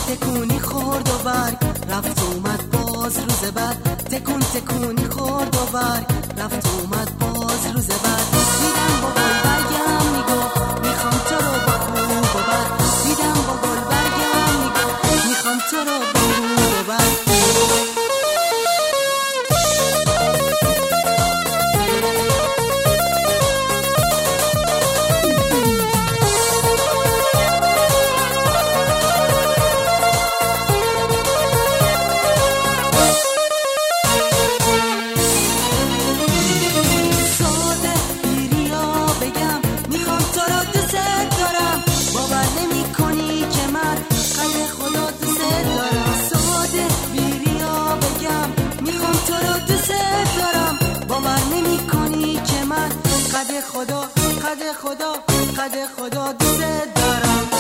تکونی خورد و برگ رفت اومد باز روز بعد، تکون تکونی خورد و برگ رفت اومد باز روز بعد. دیدم با گل برگم میگفت میخوام تو رو با خوب و بد، دیدم با گل برگم میگفت میخوام تو رو با خوب و بد. قد خدا دوست دارم.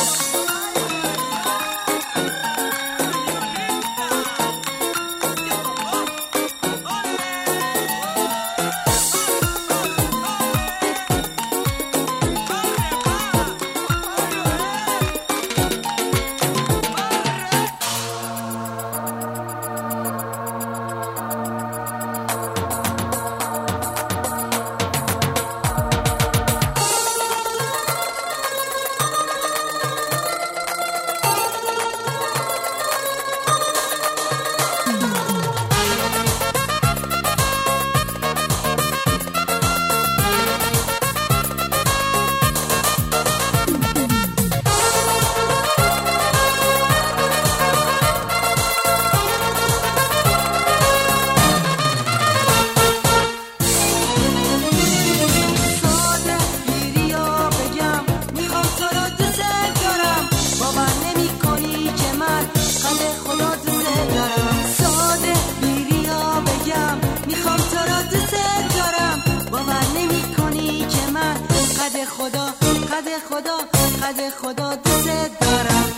قد خدا دوست دارم.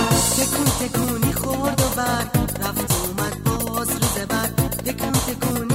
تکونی خورد و برگ رفت اومد باز روز بعد، تکون تکونی